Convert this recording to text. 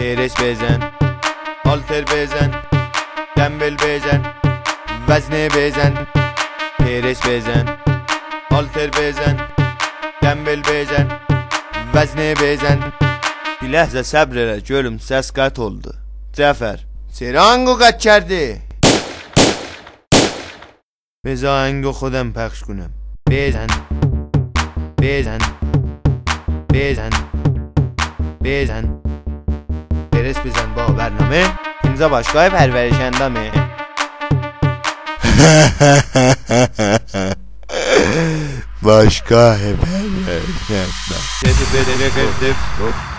پرس بزن، آلتر بزن، دمبل بزن، وزنه بزن. پرس بزن، آلتر بزن، دمبل بزن، وزنه بزن. Bir ləhzə səbr elə, görüm səs qət oldu. Cəfər, سرانگو قد کرده. بذار آهنگو خودم پخش کنم. بزن بزن بزن بزن. پرس بزن با برنامه. اینجا باشگاه پرورشندمه. باشگاه پرورشندم.